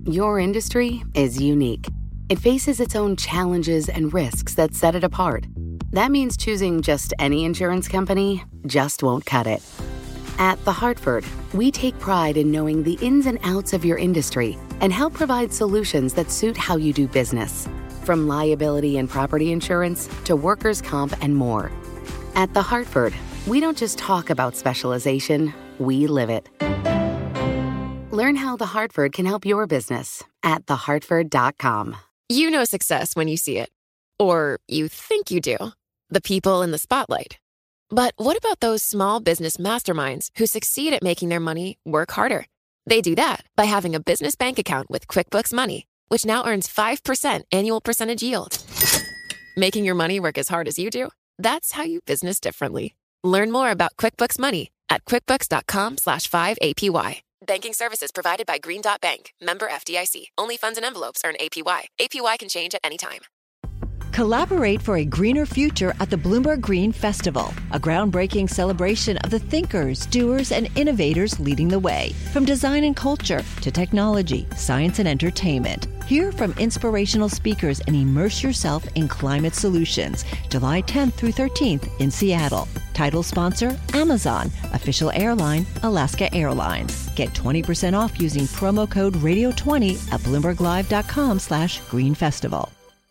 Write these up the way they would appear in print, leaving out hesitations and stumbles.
Your industry is unique. It faces its own challenges and risks that set it apart. That means choosing just any insurance company just won't cut it. At The Hartford, we take pride in knowing the ins and outs of your industry and help provide solutions that suit how you do business. From liability and property insurance to workers' comp and more. At The Hartford, we don't just talk about specialization, we live it. Learn how The Hartford can help your business at thehartford.com. You know success when you see it. Or you think you do. The people in the spotlight. But what about those small business masterminds who succeed at making their money work harder? They do that by having a business bank account with QuickBooks Money, which now earns 5% annual percentage yield. Making your money work as hard as you do? That's how you business differently. Learn more about QuickBooks Money at quickbooks.com/5APY. Banking services provided by Green Dot Bank. Member FDIC. Only funds and envelopes earn APY. APY can change at any time. Collaborate for a greener future at the Bloomberg Green Festival, a groundbreaking celebration of the thinkers, doers, and innovators leading the way. From design and culture to technology, science, and entertainment. Hear from inspirational speakers and immerse yourself in climate solutions. July 10th through 13th in Seattle. Title sponsor, Amazon. Official airline, Alaska Airlines. Get 20% off using promo code Radio20 at BloombergLive.com/Green Festival.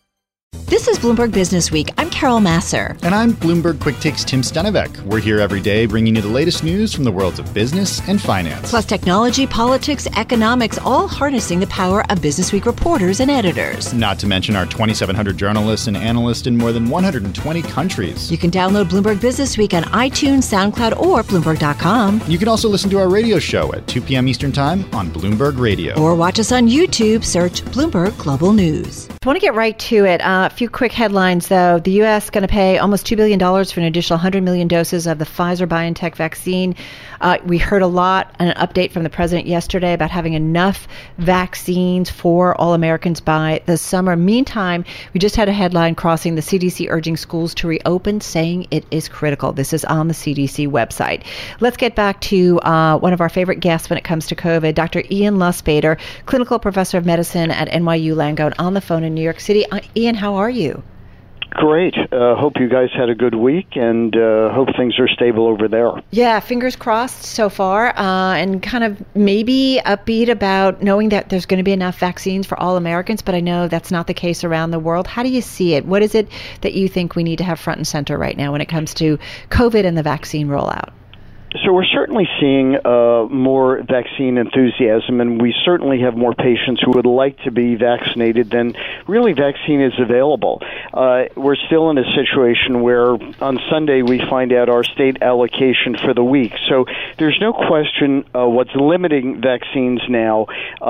This is Bloomberg Business Week. I'm Carol Masser. And I'm Bloomberg Quick Takes Tim Stenivek. We're here every day bringing you the latest news from the worlds of business and finance. Plus technology, politics, economics, all harnessing the power of Business Week reporters and editors. Not to mention our 2,700 journalists and analysts in more than 120 countries. You can download Bloomberg Business Week on iTunes, SoundCloud, or Bloomberg.com. You can also listen to our radio show at 2 p.m. Eastern Time on Bloomberg Radio. Or watch us on YouTube. Search Bloomberg Global News. I want to get right to it. A few quick headlines, though. The U.S. going to pay almost $2 billion for an additional 100 million doses of the Pfizer-BioNTech vaccine. We heard a lot, an update from the president yesterday about having enough vaccines for all Americans by the summer. Meantime, we just had a headline crossing the CDC urging schools to reopen, saying it is critical. This is on the CDC website. Let's get back to one of our favorite guests when it comes to COVID, Dr. Ian Lustbader, clinical professor of medicine at NYU Langone, on the phone in New York City. Ian, how are you? Great. Hope you guys had a good week, and hope things are stable over there. Yeah, fingers crossed so far, and kind of maybe upbeat about knowing that there's going to be enough vaccines for all Americans, but I know that's not the case around the world. How do you see it? What is it that you think we need to have front and center right now when it comes to COVID and the vaccine rollout? So we're certainly seeing more vaccine enthusiasm, and we certainly have more patients who would like to be vaccinated than really vaccine is available. We're still in a situation where on Sunday we find out our state allocation for the week. So there's no question what's limiting vaccines now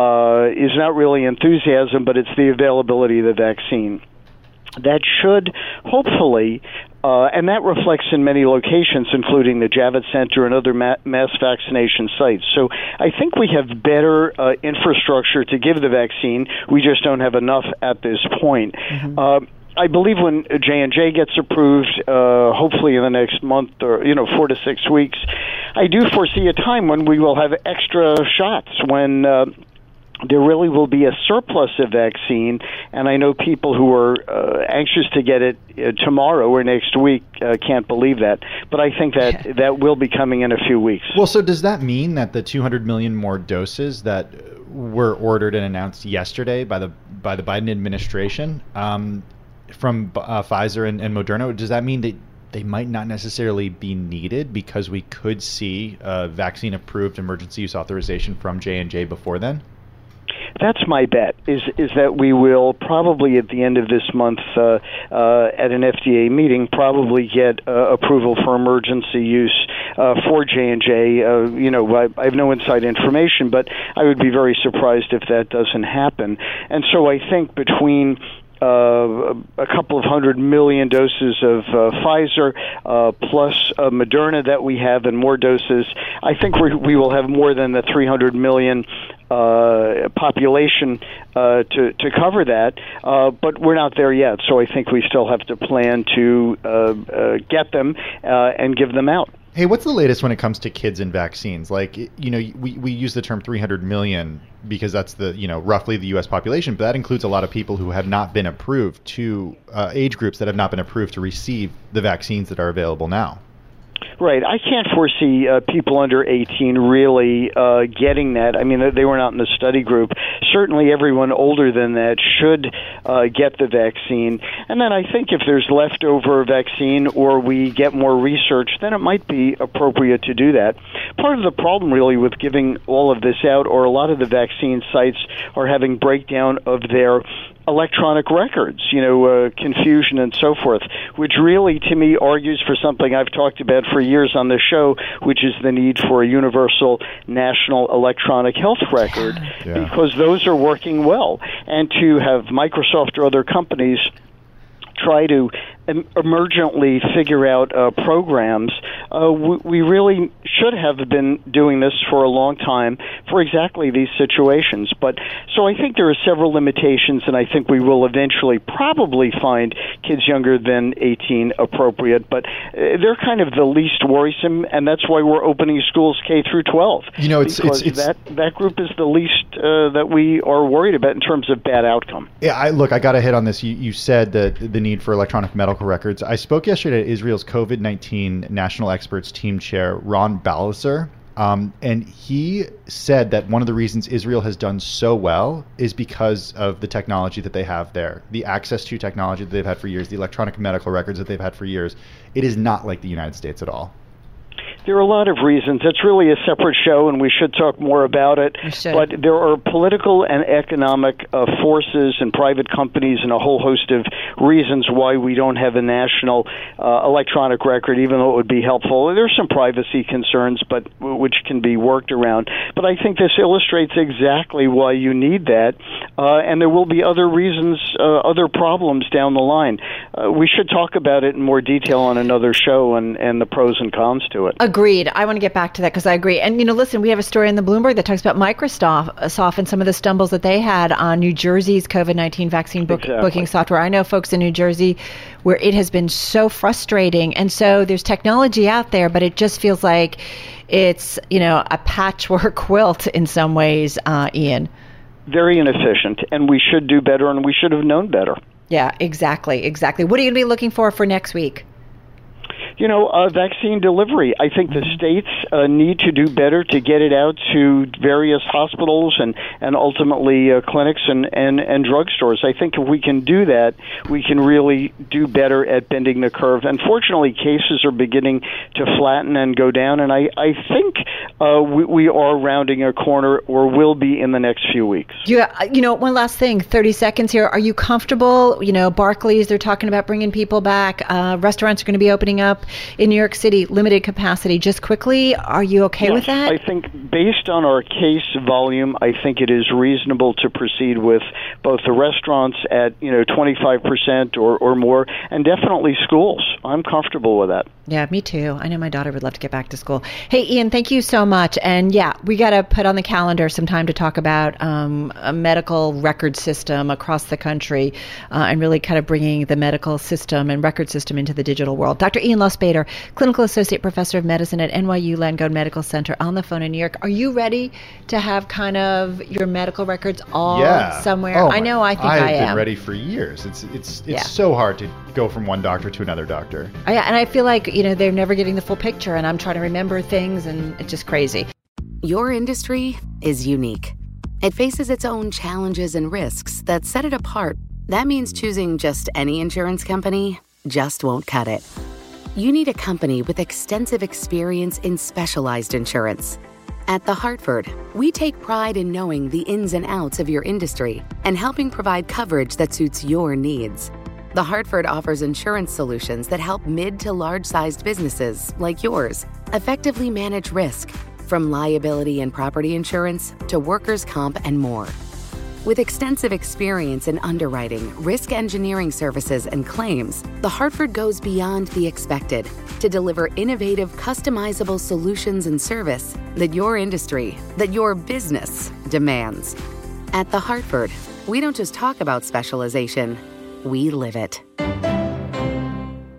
is not really enthusiasm, but it's the availability of the vaccine. That should hopefully, and that reflects in many locations, including the Javits Center and other mass vaccination sites. So I think we have better infrastructure to give the vaccine. We just don't have enough at this point. Mm-hmm. I believe when J&J gets approved, hopefully in the next month or 4 to 6 weeks, I do foresee a time when we will have extra shots, when there really will be a surplus of vaccine, and I know people who are anxious to get it tomorrow or next week can't believe that. But I think that will be coming in a few weeks. Well, so does that mean that the 200 million more doses that were ordered and announced yesterday by the Biden administration from Pfizer and Moderna, does that mean that they might not necessarily be needed because we could see vaccine-approved emergency use authorization from J&J before then? That's my bet, is that we will probably at the end of this month at an FDA meeting probably get approval for emergency use for J&J. I have no inside information, but I would be very surprised if that doesn't happen. And so I think between a couple of 100 million doses of Pfizer plus Moderna that we have and more doses, I think we will have more than the 300 million population to cover that, but we're not there yet. So I think we still have to plan to get them and give them out. Hey, what's the latest when it comes to kids and vaccines? Like, we use the term 300 million because that's the, roughly the U.S. population, but that includes a lot of people who have not been approved to age groups that have not been approved to receive the vaccines that are available now. Right. I can't foresee people under 18 really getting that. I mean, they were not in the study group. Certainly everyone older than that should get the vaccine. And then I think if there's leftover vaccine or we get more research, then it might be appropriate to do that. Part of the problem really with giving all of this out, or a lot of the vaccine sites are having breakdown of their electronic records, confusion and so forth, which really, to me, argues for something I've talked about for years on this show, which is the need for a universal national electronic health record, because those are working well. And to have Microsoft or other companies try to emergently figure out programs, we really should have been doing this for a long time for exactly these situations. But so I think there are several limitations, and I think we will eventually probably find kids younger than 18 appropriate, but they're kind of the least worrisome, and that's why we're opening schools K through 12. It's that group is the least that we are worried about in terms of bad outcome. Yeah, I got to hit on this. You said that the need for electronic medical records. I spoke yesterday to Israel's COVID-19 National Experts Team Chair, Ron Balaser, and he said that one of the reasons Israel has done so well is because of the technology that they have there, the access to technology that they've had for years, the electronic medical records that they've had for years. It is not like the United States at all. There are a lot of reasons. It's really a separate show, and we should talk more about it. But there are political and economic forces and private companies and a whole host of reasons why we don't have a national electronic record, even though it would be helpful. There's some privacy concerns, but which can be worked around. But I think this illustrates exactly why you need that, and there will be other reasons, other problems down the line. We should talk about it in more detail on another show and the pros and cons to it. Agreed. I want to get back to that because I agree. And, listen, we have a story in the Bloomberg that talks about Microsoft and some of the stumbles that they had on New Jersey's COVID-19 vaccine booking software. I know folks in New Jersey where it has been so frustrating. And so there's technology out there, but it just feels like it's, a patchwork quilt in some ways, Ian. Very inefficient, and we should do better, and we should have known better. Yeah, exactly. What are you going to be looking for next week? Vaccine delivery. I think the states need to do better to get it out to various hospitals and ultimately clinics and drugstores. I think if we can do that, we can really do better at bending the curve. Unfortunately, cases are beginning to flatten and go down, and I think we are rounding a corner, or will be in the next few weeks. Yeah, one last thing, 30 seconds here. Are you comfortable? Barclays, they're talking about bringing people back. Restaurants are going to be opening up in New York City, limited capacity. Just quickly, are you okay with that? I think based on our case volume, I think it is reasonable to proceed with both the restaurants at 25% or more, and definitely schools. I'm comfortable with that. Yeah, me too. I know my daughter would love to get back to school. Hey, Ian, thank you so much. And yeah, we got to put on the calendar some time to talk about a medical record system across the country and really kind of bringing the medical system and record system into the digital world. Dr. Ian Lustbader, Clinical Associate Professor of Medicine at NYU Langone Medical Center, on the phone in New York. Are you ready to have kind of your medical records all somewhere? Oh, I know I think I am. I've been ready for years. It's so hard to go from one doctor to another doctor. Yeah, and I feel like, they're never getting the full picture, and I'm trying to remember things, and it's just crazy. Your industry is unique. It faces its own challenges and risks that set it apart. That means choosing just any insurance company just won't cut it. You need a company with extensive experience in specialized insurance. At The Hartford, we take pride in knowing the ins and outs of your industry and helping provide coverage that suits your needs. The Hartford offers insurance solutions that help mid to large-sized businesses like yours effectively manage risk, from liability and property insurance to workers' comp and more. With extensive experience in underwriting, risk engineering services, and claims, The Hartford goes beyond the expected to deliver innovative, customizable solutions and service that your industry, that your business demands. At The Hartford, we don't just talk about specialization, we live it.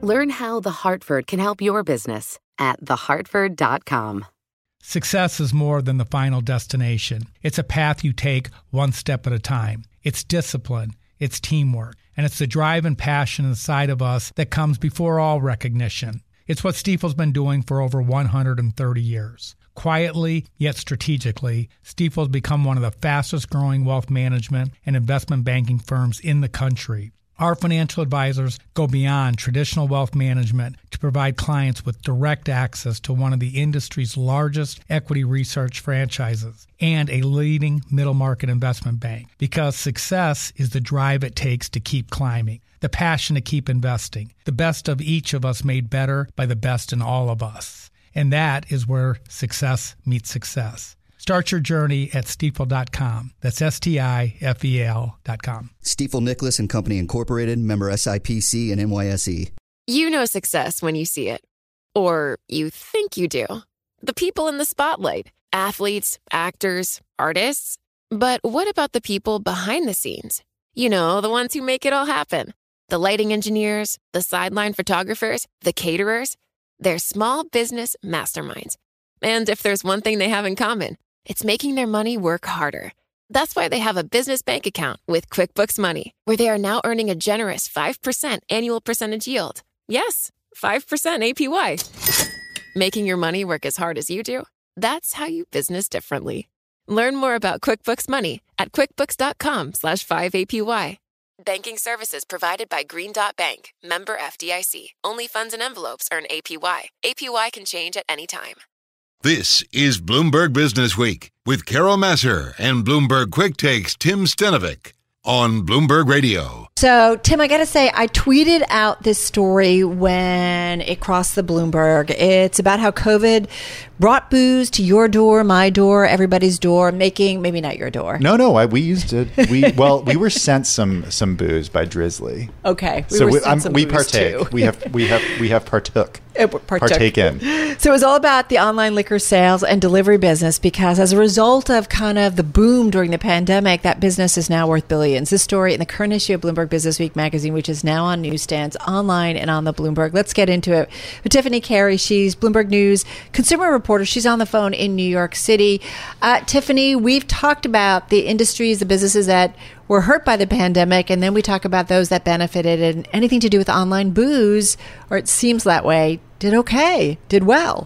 Learn how The Hartford can help your business at thehartford.com. Success is more than the final destination. It's a path you take one step at a time. It's discipline, it's teamwork, and it's the drive and passion inside of us that comes before all recognition. It's what Stifel's been doing for over 130 years. Quietly, yet strategically, Stifel's become one of the fastest growing wealth management and investment banking firms in the country. Our financial advisors go beyond traditional wealth management to provide clients with direct access to one of the industry's largest equity research franchises and a leading middle market investment bank. Because success is the drive it takes to keep climbing, the passion to keep investing, the best of each of us made better by the best in all of us. And that is where success meets success. Start your journey at Stifel.com. That's Stifel.com. Stifel Nicholas and Company Incorporated, member SIPC and NYSE. You know success when you see it. Or you think you do. The people in the spotlight. Athletes, actors, artists. But what about the people behind the scenes? You know, the ones who make it all happen. The lighting engineers, the sideline photographers, the caterers. They're small business masterminds. And if there's one thing they have in common, it's making their money work harder. That's why they have a business bank account with QuickBooks Money, where they are now earning a generous 5% annual percentage yield. Yes, 5% APY. Making your money work as hard as you do? That's how you business differently. Learn more about QuickBooks Money at quickbooks.com/5APY. Banking services provided by Green Dot Bank, member FDIC. Only funds and envelopes earn APY. APY can change at any time. This is Bloomberg Business Week with Carol Massar and Bloomberg Quick Takes Tim Stenovic on Bloomberg Radio. So, Tim, I got to say, I tweeted out this story when it crossed the Bloomberg. It's about how COVID brought booze to your door, my door, everybody's door, making maybe not your door. No, we used it. We were sent some booze by Drizzly. Okay, we partake. Too. We have partaken. So it was all about the online liquor sales and delivery business because as a result of kind of the boom during the pandemic, that business is now worth billions. This story in the current issue of Bloomberg Business Week magazine, which is now on newsstands, online and on the Bloomberg. Let's get into it. With Tiffany Carey, she's Bloomberg News consumer reporter. She's on the phone in New York City. Tiffany, we've talked about the industries, the businesses that were hurt by the pandemic, and then we talk about those that benefited, and anything to do with online booze, or it seems that way, did well.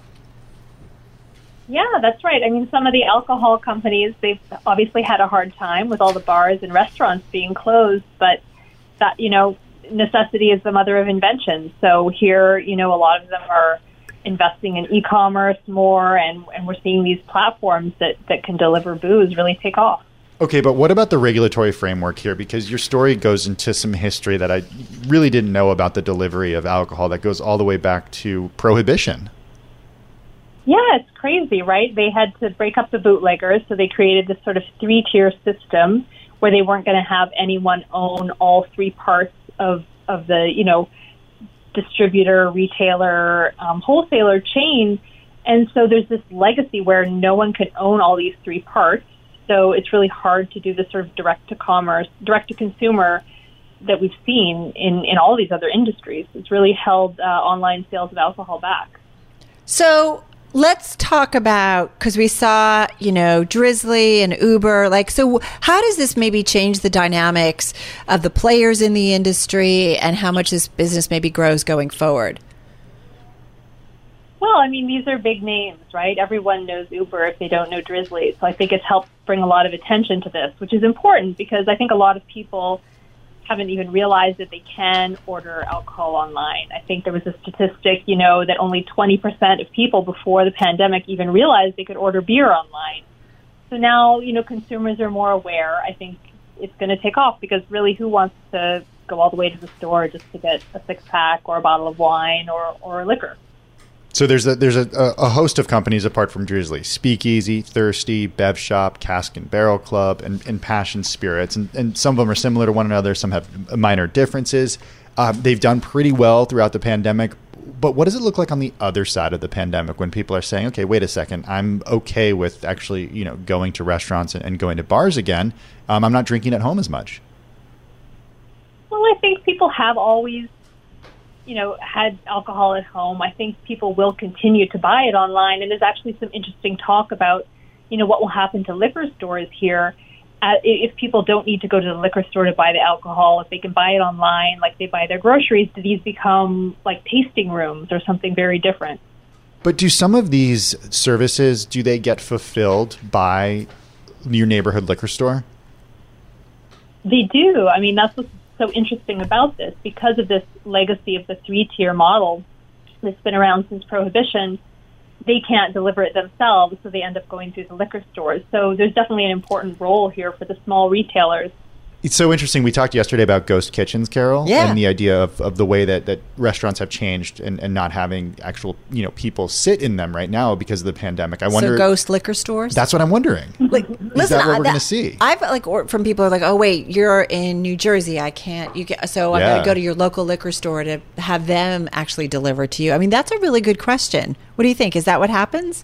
Yeah, that's right. I mean, some of the alcohol companies, they've obviously had a hard time with all the bars and restaurants being closed, but that, necessity is the mother of invention. So here, a lot of them are investing in e-commerce more, and we're seeing these platforms that can deliver booze really take off. Okay, but what about the regulatory framework here? Because your story goes into some history that I really didn't know about the delivery of alcohol that goes all the way back to Prohibition. Yeah, it's crazy, right? They had to break up the bootleggers, so they created this sort of three-tier system where they weren't going to have anyone own all three parts of the, distributor, retailer, wholesaler chain. And so there's this legacy where no one can own all these three parts. So it's really hard to do the sort of direct-to-commerce, direct-to-consumer that we've seen in all these other industries. It's really held online sales of alcohol back. So let's talk about, because we saw, Drizzly and Uber. So how does this maybe change the dynamics of the players in the industry and how much this business maybe grows going forward? Well, I mean, these are big names, right? Everyone knows Uber if they don't know Drizzly. So I think it's helped bring a lot of attention to this, which is important because I think a lot of people haven't even realized that they can order alcohol online. I think there was a statistic, that only 20% of people before the pandemic even realized they could order beer online. So now, consumers are more aware. I think it's going to take off because really who wants to go all the way to the store just to get a six-pack or a bottle of wine or liquor? So there's a host of companies apart from Drizzly: Speakeasy, Thirsty, Bev Shop, Cask and Barrel Club, and Passion Spirits. And some of them are similar to one another. Some have minor differences. They've done pretty well throughout the pandemic. But what does it look like on the other side of the pandemic when people are saying, okay, wait a second, I'm okay with actually, going to restaurants and going to bars again. I'm not drinking at home as much. Well, I think people have always had alcohol at home, I think people will continue to buy it online. And there's actually some interesting talk about, what will happen to liquor stores here if people don't need to go to the liquor store to buy the alcohol, if they can buy it online, like they buy their groceries. Do these become like tasting rooms or something very different? But do some of these services, do they get fulfilled by your neighborhood liquor store? They do. I mean, that's what's so interesting about this. Because of this legacy of the 3-tier model that's been around since Prohibition, they can't deliver it themselves, so they end up going through the liquor stores. So there's definitely an important role here for the small retailers. It's so interesting. We talked yesterday about ghost kitchens, Carol, yeah, and the idea of the way that restaurants have changed and not having actual people sit in them right now because of the pandemic. I wonder. So ghost liquor stores? That's what I'm wondering. Is that what we're going to see? I've from people who are like, oh wait, you're in New Jersey, I can't. I'm going to go to your local liquor store to have them actually deliver to you. I mean, that's a really good question. What do you think? Is that what happens?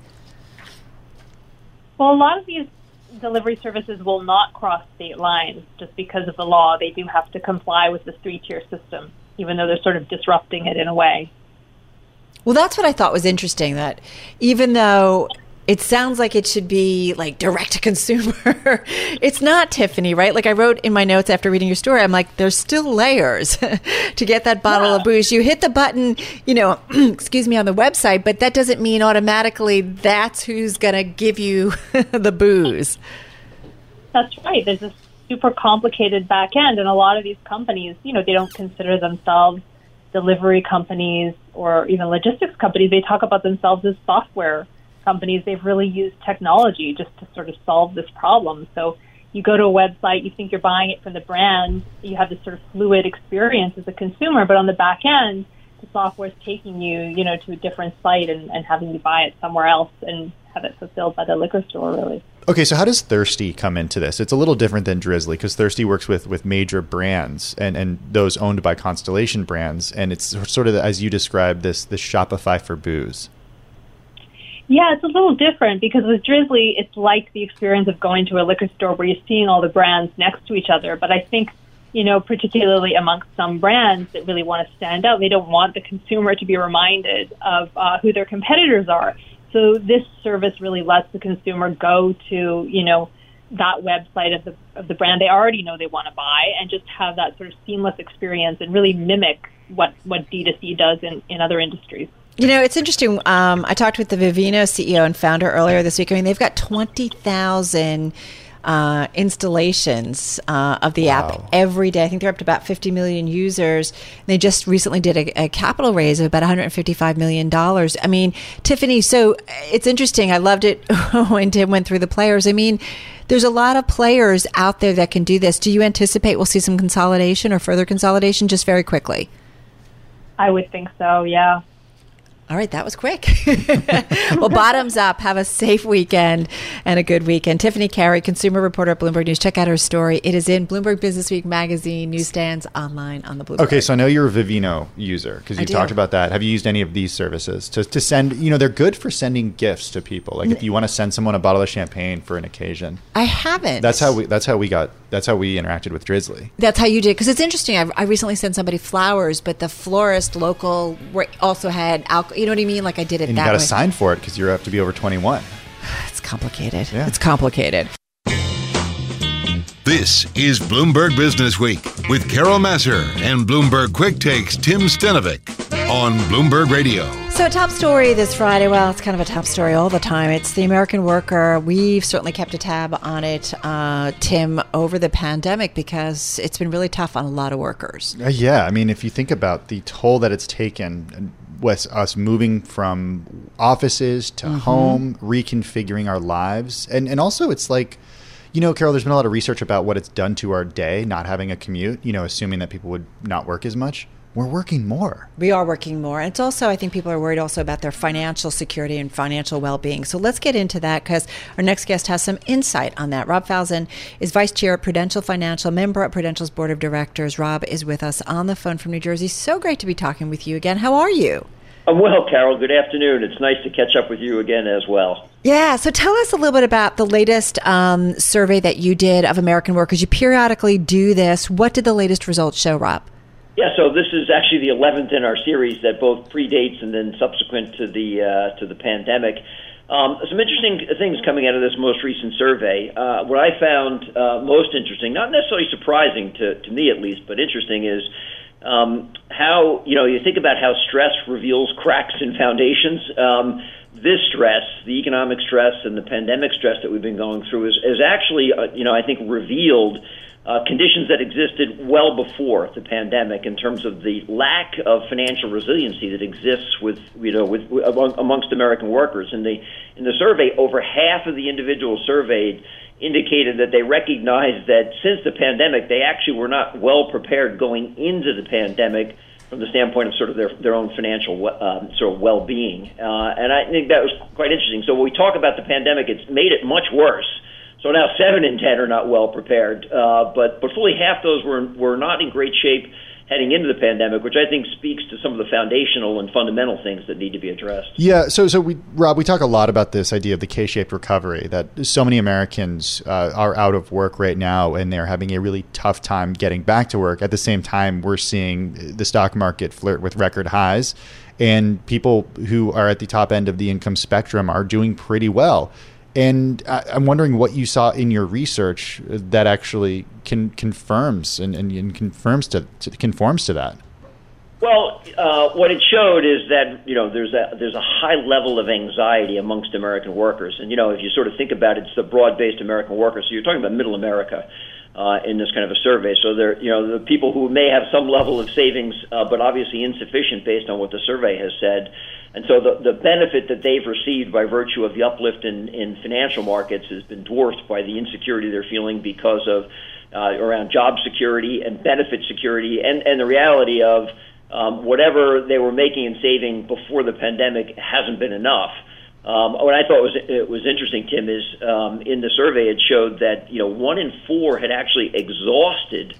Well, a lot of these delivery services will not cross state lines just because of the law. They do have to comply with this 3-tier system, even though they're sort of disrupting it in a way. Well, that's what I thought was interesting, that even though it sounds like it should be like direct to consumer, it's not, Tiffany, right? Like I wrote in my notes after reading your story, I'm like, there's still layers to get that bottle of booze. You hit the button, excuse me, on the website, but that doesn't mean automatically that's who's going to give you the booze. That's right. There's this super complicated back end, and a lot of these companies, they don't consider themselves delivery companies or even logistics companies. They talk about themselves as software companies. They've really used technology just to sort of solve this problem. So you go to a website, you think you're buying it from the brand, you have this sort of fluid experience as a consumer, but on the back end, the software is taking you, to a different site and having you buy it somewhere else and have it fulfilled by the liquor store, really. Okay, so how does Thirsty come into this? It's a little different than Drizzly because Thirsty works with major brands and those owned by Constellation Brands, and it's sort of, as you described, this Shopify for booze. Yeah, it's a little different because with Drizzly, it's like the experience of going to a liquor store where you're seeing all the brands next to each other. But I think, particularly amongst some brands that really want to stand out, they don't want the consumer to be reminded of who their competitors are. So this service really lets the consumer go to, that website of the brand they already know they want to buy and just have that sort of seamless experience and really mimic what D2C does in other industries. It's interesting. I talked with the Vivino CEO and founder earlier this week. I mean, they've got 20,000 installations of the app every day. I think they're up to about 50 million users. They just recently did a capital raise of about $155 million. I mean, Tiffany, so it's interesting. I loved it when Tim went through the players. I mean, there's a lot of players out there that can do this. Do you anticipate we'll see some consolidation or further consolidation just very quickly? I would think so, yeah. All right, that was quick. Well, bottoms up. Have a safe weekend and a good weekend. Tiffany Carey, consumer reporter at Bloomberg News. Check out her story. It is in Bloomberg Business Week magazine, newsstands, online on the Bloomberg. Okay, so I know you're a Vivino user because you talked about that. Have you used any of these services to send? They're good for sending gifts to people. Like if you want to send someone a bottle of champagne for an occasion. I haven't. That's how we interacted with Drizzly. That's how you did, because it's interesting. I recently sent somebody flowers, but the florist local also had alcohol. You know what I mean? Like I did it and that way. And you got to sign for it because you have to be over 21. It's complicated. Yeah. It's complicated. This is Bloomberg Business Week with Carol Massar and Bloomberg Quick Takes Tim Stenovic on Bloomberg Radio. So a top story this Friday, well, it's kind of a top story all the time. It's the American worker. We've certainly kept a tab on it, Tim, over the pandemic because it's been really tough on a lot of workers. Yeah. I mean, if you think about the toll that it's taken with us moving from offices to home, reconfiguring our lives. And also it's like, Carol, there's been a lot of research about what it's done to our day, not having a commute, assuming that people would not work as much. We're working more. We are working more. And it's also, I think people are worried also about their financial security and financial well-being. So let's get into that because our next guest has some insight on that. Rob Falzon is vice chair at Prudential Financial, member at Prudential's board of directors. Rob is with us on the phone from New Jersey. So great to be talking with you again. How are you? I'm well, Carol. Good afternoon. It's nice to catch up with you again as well. Yeah. So tell us a little bit about the latest survey that you did of American workers. You periodically do this. What did the latest results show, Rob? Yeah, so this is actually the 11th in our series that both predates and then subsequent to the pandemic. Some interesting things coming out of this most recent survey. What I found most interesting, not necessarily surprising to me at least, but interesting is how, you think about how stress reveals cracks in foundations. This stress, the economic stress and the pandemic stress that we've been going through is actually, I think revealed conditions that existed well before the pandemic in terms of the lack of financial resiliency that exists amongst American workers. In the survey, over half of the individuals surveyed indicated that they recognized that since the pandemic, they actually were not well prepared going into the pandemic from the standpoint of sort of their own financial sort of well-being. And I think that was quite interesting. So when we talk about the pandemic, it's made it much worse. So now 7 in 10 are not well prepared, but fully half those were not in great shape heading into the pandemic, which I think speaks to some of the foundational and fundamental things that need to be addressed. Yeah, so Rob, we talk a lot about this idea of the K-shaped recovery, that so many Americans are out of work right now and they're having a really tough time getting back to work. At the same time, we're seeing the stock market flirt with record highs, and people who are at the top end of the income spectrum are doing pretty well. And I'm wondering what you saw in your research that actually confirms and conforms to that. Well, what it showed is that there's a high level of anxiety amongst American workers, and if you sort of think about it, it's the broad-based American workers. So you're talking about Middle America in this kind of a survey. So they're the people who may have some level of savings, but obviously insufficient based on what the survey has said. And so the benefit that they've received by virtue of the uplift in financial markets has been dwarfed by the insecurity they're feeling because of around job security and benefit security and the reality of whatever they were making and saving before the pandemic hasn't been enough. What I thought was interesting, Tim, is in the survey it showed that 1 in 4 had actually exhausted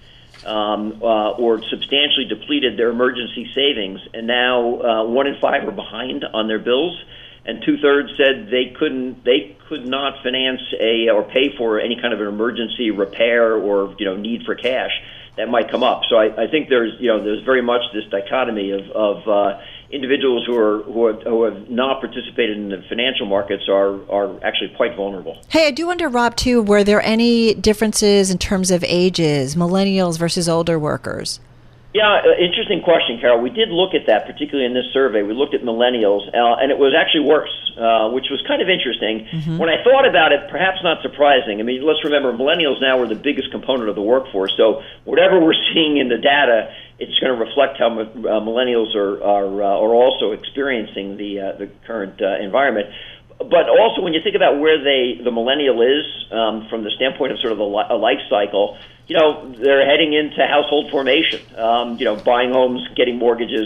or substantially depleted their emergency savings, and now 1 in 5 are behind on their bills, and 2/3 said they could not finance or pay for any kind of an emergency repair or need for cash that might come up. So I think there's very much this dichotomy of individuals who have not participated in the financial markets are actually quite vulnerable. Hey, I do wonder, Rob, too, were there any differences in terms of ages, millennials versus older workers? Yeah, interesting question, Carol. We did look at that, particularly in this survey. We looked at millennials, and it was actually worse, which was kind of interesting. Mm-hmm. When I thought about it, perhaps not surprising. I mean, let's remember, millennials now are the biggest component of the workforce. So whatever we're seeing in the data, it's going to reflect how millennials are also experiencing the current environment. But also, when you think about where the millennial is from the standpoint of sort of a life cycle, they're heading into household formation, buying homes, getting mortgages,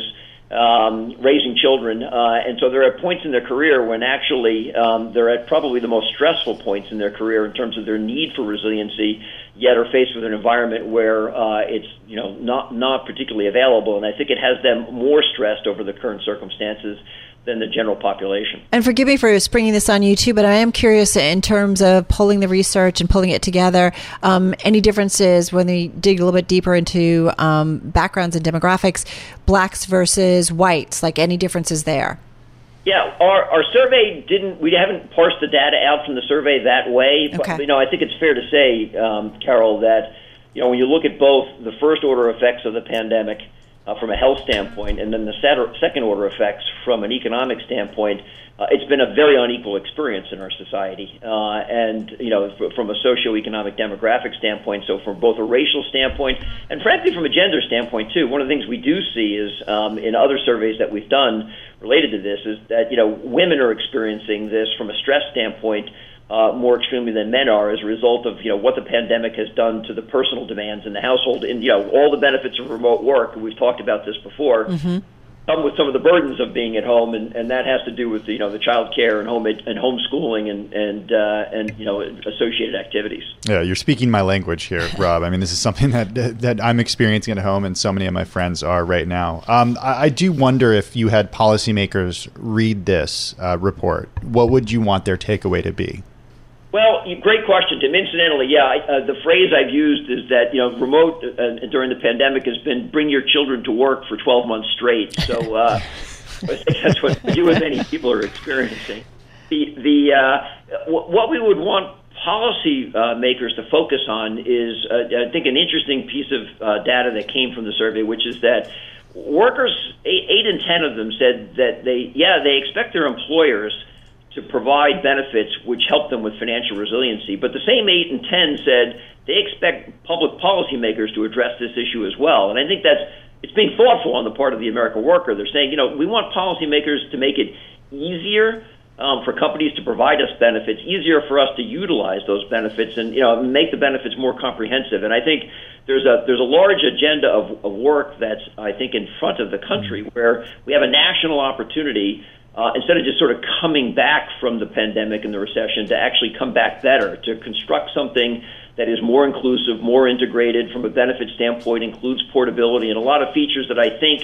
raising children. And so they're at points in their career when actually they're at probably the most stressful points in their career in terms of their need for resiliency, yet are faced with an environment where it's not particularly available. And I think it has them more stressed over the current circumstances than the general population. And forgive me for springing this on you too, but I am curious in terms of pulling the research and pulling it together, any differences when we dig a little bit deeper into backgrounds and demographics, blacks versus whites, like any differences there? Yeah, our survey we haven't parsed the data out from the survey that way, but okay. I think it's fair to say, Carol, that when you look at both the first order effects of the pandemic from a health standpoint, and then the second order effects from an economic standpoint, it's been a very unequal experience in our society. And from a socioeconomic demographic standpoint, so from both a racial standpoint and frankly from a gender standpoint too, one of the things we do see is in other surveys that we've done related to this is that women are experiencing this from a stress standpoint more extremely than men are as a result of what the pandemic has done to the personal demands in the household, and all the benefits of remote work. We've talked about this before. Mm-hmm. Come with some of the burdens of being at home, and that has to do with the child care and homeschooling and associated activities. Yeah, you're speaking my language here, Rob. I mean, this is something that I'm experiencing at home, and so many of my friends are right now. I do wonder if you had policymakers read this report, what would you want their takeaway to be? Well, great question, Tim. Incidentally, the phrase I've used is that, remote during the pandemic has been bring your children to work for 12 months straight. So I think that's what you and many people are experiencing. What we would want policy makers to focus on is, I think, an interesting piece of data that came from the survey, which is that workers, 8 in 10 of them said that they expect their employers to provide benefits which help them with financial resiliency. But the same 8 in 10 said they expect public policymakers to address this issue as well. And I think it's being thoughtful on the part of the American worker. They're saying, we want policymakers to make it easier for companies to provide us benefits, easier for us to utilize those benefits, and make the benefits more comprehensive. And I think there's a large agenda of work that's, I think, in front of the country, where we have a national opportunity, instead of just sort of coming back from the pandemic and the recession, to actually come back better, to construct something that is more inclusive, more integrated from a benefit standpoint, includes portability, and a lot of features that I think,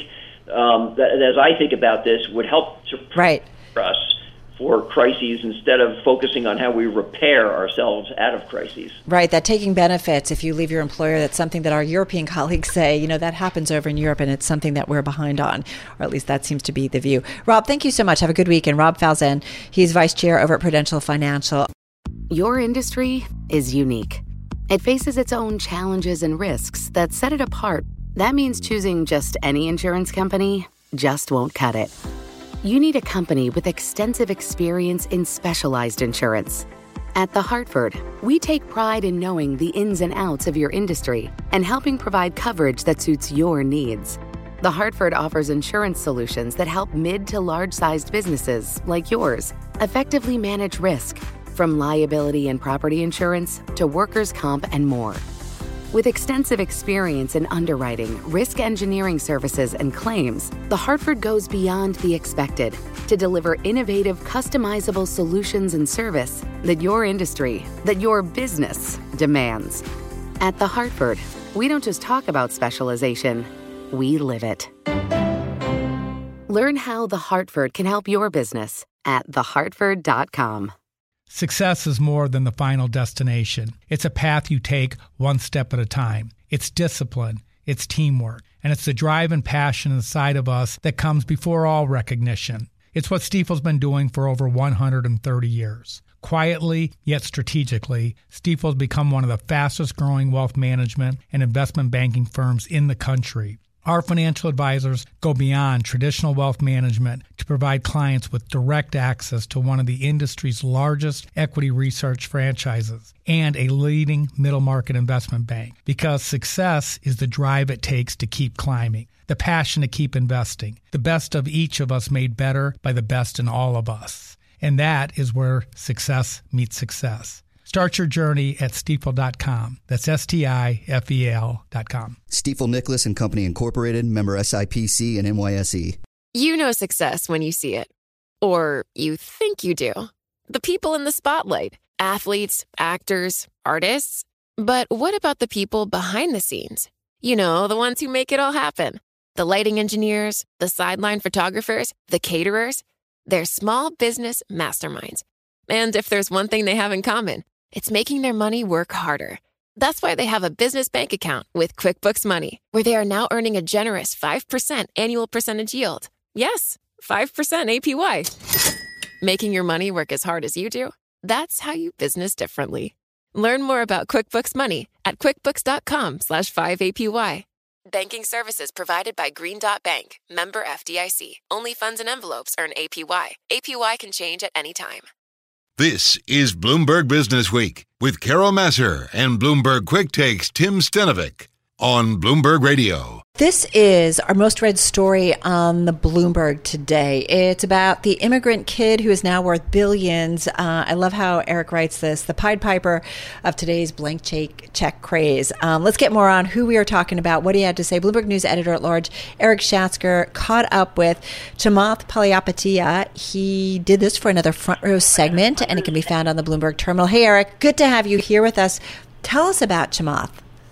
that as I think about this, would help to prepare us for crises instead of focusing on how we repair ourselves out of crises. Right, that taking benefits, if you leave your employer, that's something that our European colleagues say, that happens over in Europe, and it's something that we're behind on, or at least that seems to be the view. Rob, thank you so much. Have a good week. And Rob Falzon, he's vice chair over at Prudential Financial. Your industry is unique. It faces its own challenges and risks that set it apart. That means choosing just any insurance company just won't cut it. You need a company with extensive experience in specialized insurance. At The Hartford, we take pride in knowing the ins and outs of your industry and helping provide coverage that suits your needs. The Hartford offers insurance solutions that help mid to large-sized businesses like yours effectively manage risk, from liability and property insurance to workers' comp and more. With extensive experience in underwriting, risk engineering services, and claims, The Hartford goes beyond the expected to deliver innovative, customizable solutions and service that your industry, that your business demands. At The Hartford, we don't just talk about specialization, we live it. Learn how The Hartford can help your business at thehartford.com. Success is more than the final destination. It's a path you take one step at a time. It's discipline, it's teamwork, and it's the drive and passion inside of us that comes before all recognition. It's what Stifel's been doing for over 130 years. Quietly, yet strategically, Stifel's become one of the fastest growing wealth management and investment banking firms in the country. Our financial advisors go beyond traditional wealth management to provide clients with direct access to one of the industry's largest equity research franchises and a leading middle market investment bank. Because success is the drive it takes to keep climbing, the passion to keep investing, the best of each of us made better by the best in all of us. And that is where success meets success. Start your journey at Stifel.com. That's STIFEL.com. Stifel Nicholas and Company Incorporated, member SIPC and NYSE. You know success when you see it. Or you think you do. The people in the spotlight. Athletes, actors, artists. But what about the people behind the scenes? The ones who make it all happen. The lighting engineers, the sideline photographers, the caterers. They're small business masterminds. And if there's one thing they have in common, it's making their money work harder. That's why they have a business bank account with QuickBooks Money, where they are now earning a generous 5% annual percentage yield. Yes, 5% APY. Making your money work as hard as you do? That's how you business differently. Learn more about QuickBooks Money at QuickBooks.com/5APY. Banking services provided by Green Dot Bank, member FDIC. Only funds and envelopes earn APY. APY can change at any time. This is Bloomberg Business Week with Carol Massar and Bloomberg Quick Takes Tim Stenovic on Bloomberg Radio. This is our most read story on the Bloomberg today. It's about the immigrant kid who is now worth billions. I love how Eric writes this, the Pied Piper of today's blank check craze. Let's get more on who we are talking about, what he had to say. Bloomberg News editor-at-large Eric Schatzker caught up with Chamath Palihapitiya. He did this for another Front Row segment, and it can be found on the Bloomberg terminal. Hey, Eric, good to have you here with us. Tell us about Chamath.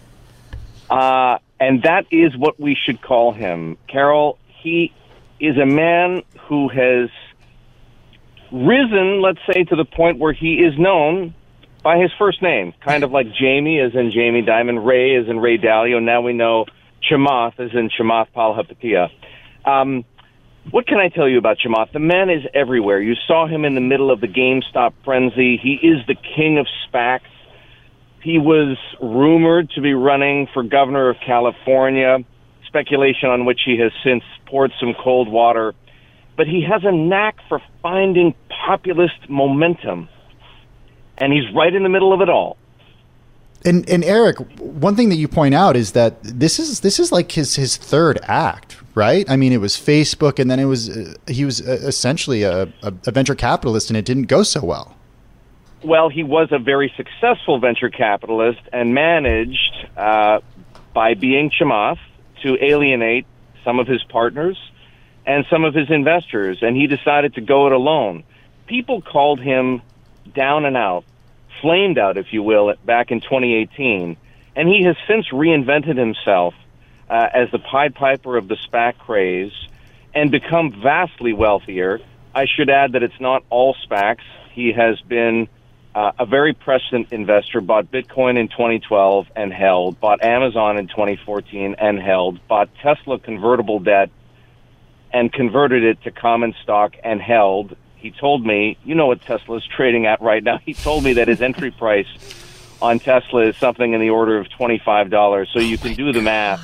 And that is what we should call him. Carol, he is a man who has risen, let's say, to the point where he is known by his first name, kind of like Jamie as in Jamie Dimon, Ray as in Ray Dalio. Now we know Chamath as in Chamath Palihapitiya. What can I tell you about Chamath? The man is everywhere. You saw him in the middle of the GameStop frenzy. He is the king of SPACs. He was rumored to be running for governor of California, speculation on which he has since poured some cold water. But he has a knack for finding populist momentum, and he's right in the middle of it all. And Eric, one thing that you point out is that this is like his third act, right? I mean, it was Facebook, and then it was he was essentially a venture capitalist, and it didn't go so well. Well, he was a very successful venture capitalist and managed, by being Chamath, to alienate some of his partners and some of his investors, and he decided to go it alone. People called him down and out, flamed out, if you will, back in 2018, and he has since reinvented himself as the Pied Piper of the SPAC craze and become vastly wealthier. I should add that it's not all SPACs. He has been a very prescient investor, bought Bitcoin in 2012 and held, bought Amazon in 2014 and held, bought Tesla convertible debt and converted it to common stock and held. He told me, you know what Tesla is trading at right now. He told me that his entry price on Tesla is something in the order of $25. So you can do the math.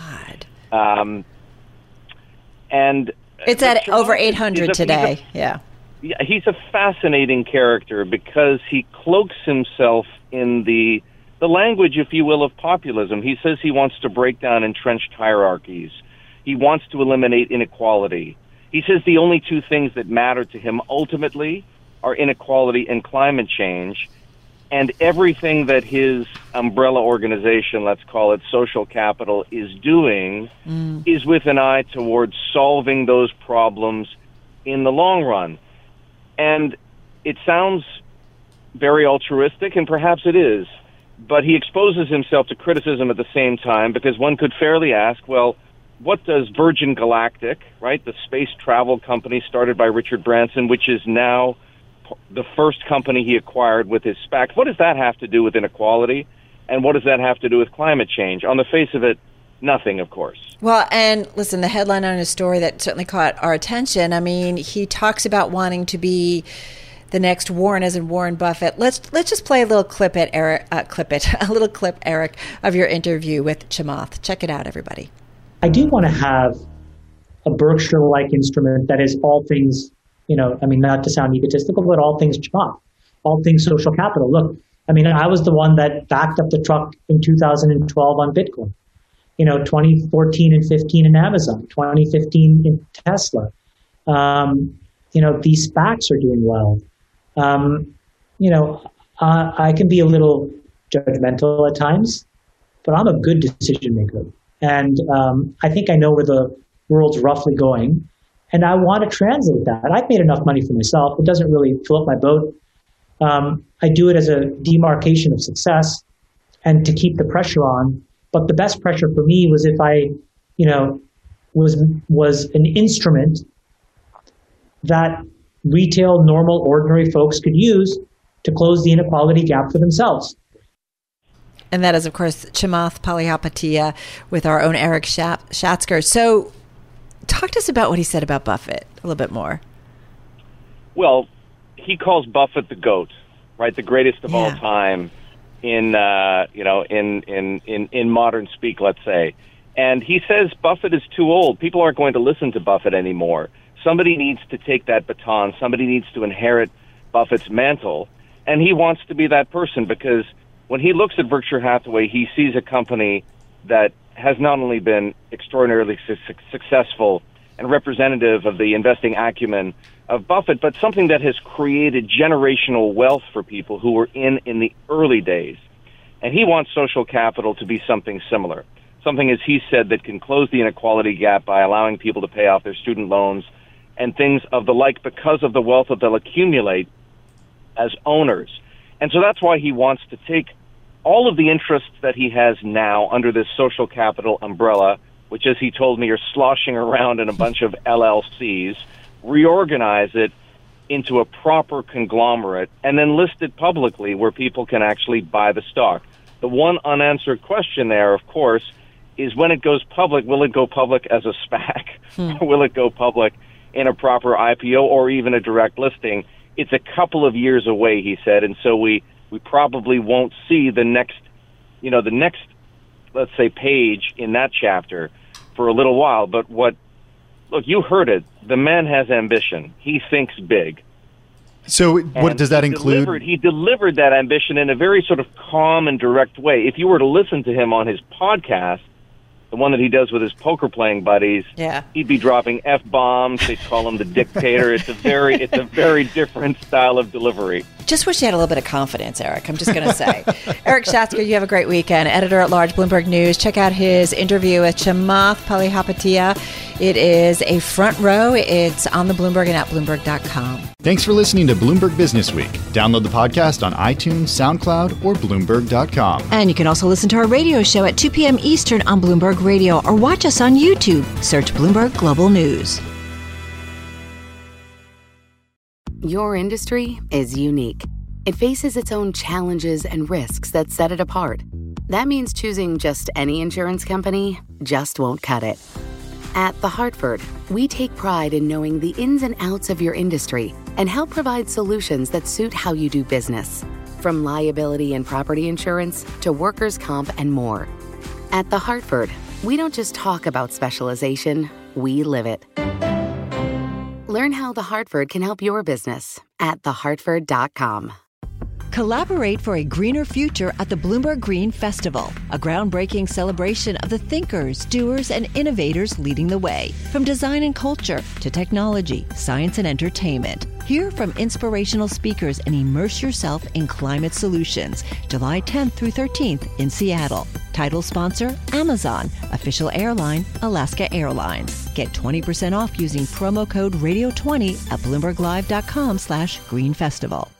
And it's at over 800 today. Yeah, he's a fascinating character because he cloaks himself in the language, if you will, of populism. He says he wants to break down entrenched hierarchies. He wants to eliminate inequality. He says the only two things that matter to him ultimately are inequality and climate change, and everything that his umbrella organization, let's call it Social Capital, is doing is with an eye towards solving those problems in the long run. And it sounds very altruistic, and perhaps it is, but he exposes himself to criticism at the same time, because one could fairly ask, well, what does Virgin Galactic, right, the space travel company started by Richard Branson, which is now the first company he acquired with his SPAC, what does that have to do with inequality? And what does that have to do with climate change? On the face of it, nothing, of course. Well, and listen, the headline on his story that certainly caught our attention, I mean, he talks about wanting to be the next Warren, as in Warren Buffett. Let's just play a little clip, Eric, of your interview with Chamath. Check it out, everybody. I do want to have a Berkshire-like instrument that is all things, not to sound egotistical, but all things Chamath, all things social capital. Look, I was the one that backed up the truck in 2012 on Bitcoin, 2014 and 15 in Amazon, 2015 in Tesla. These SPACs are doing well. I can be a little judgmental at times, but I'm a good decision maker. And I think I know where the world's roughly going, and I want to translate that. I've made enough money for myself. It doesn't really float my boat. I do it as a demarcation of success and to keep the pressure on. But the best pressure for me was if I, was an instrument that retail, normal, ordinary folks could use to close the inequality gap for themselves. And that is, of course, Chamath Palihapitiya with our own Eric Schatzker. So talk to us about what he said about Buffett a little bit more. Well, he calls Buffett the GOAT, right? The greatest of all time in modern speak, let's say. And he says Buffett is too old. People aren't going to listen to Buffett anymore. Somebody needs to take that baton. Somebody needs to inherit Buffett's mantle. And he wants to be that person because when he looks at Berkshire Hathaway, he sees a company that has not only been extraordinarily successful and representative of the investing acumen of Buffett, but something that has created generational wealth for people who were in the early days. And he wants social capital to be something similar, something, as he said, that can close the inequality gap by allowing people to pay off their student loans and things of the like because of the wealth that they'll accumulate as owners. And so that's why he wants to take all of the interests that he has now under this social capital umbrella, which, as he told me, are sloshing around in a bunch of LLCs, reorganize it into a proper conglomerate and then list it publicly where people can actually buy the stock. The one unanswered question there, of course, is when it goes public, will it go public as a SPAC? Or will it go public in a proper IPO or even a direct listing? It's a couple of years away, he said, and so we probably won't see the next, let's say, page in that chapter for a little while. But look, you heard it. The man has ambition. He thinks big. So what does that include? He delivered that ambition in a very sort of calm and direct way. If you were to listen to him on his podcast, the one that he does with his poker-playing buddies, he'd be dropping F-bombs. They'd call him the dictator. It's a very different style of delivery. Just wish you had a little bit of confidence, Eric. I'm just going to say. Eric Schatzker, you have a great weekend. Editor-at-large, Bloomberg News. Check out his interview with Chamath Palihapitiya. It is a front row. It's on the Bloomberg and at Bloomberg.com. Thanks for listening to Bloomberg Business Week. Download the podcast on iTunes, SoundCloud, or Bloomberg.com. And you can also listen to our radio show at 2 p.m. Eastern on Bloomberg Radio or watch us on YouTube. Search Bloomberg Global News. Your industry is unique. It faces its own challenges and risks that set it apart. That means choosing just any insurance company just won't cut it. At The Hartford, we take pride in knowing the ins and outs of your industry and help provide solutions that suit how you do business. From liability and property insurance to workers' comp and more. At The Hartford, we don't just talk about specialization, we live it. Learn how The Hartford can help your business at thehartford.com. Collaborate for a greener future at the Bloomberg Green Festival, a groundbreaking celebration of the thinkers, doers, and innovators leading the way. From design and culture to technology, science, and entertainment. Hear from inspirational speakers and immerse yourself in climate solutions. July 10th through 13th in Seattle. Title sponsor, Amazon. Official airline, Alaska Airlines. Get 20% off using promo code radio20 at BloombergLive.com/Green Festival.